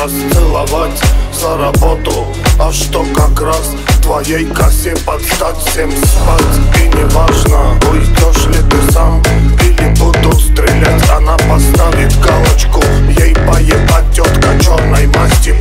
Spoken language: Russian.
сейчас целовать за работу. А что как раз твоей косе подстать, всем спать. И неважно, уйдешь ли ты сам или буду стрелять. Она поставит галочку, ей поебать тетка черной масти.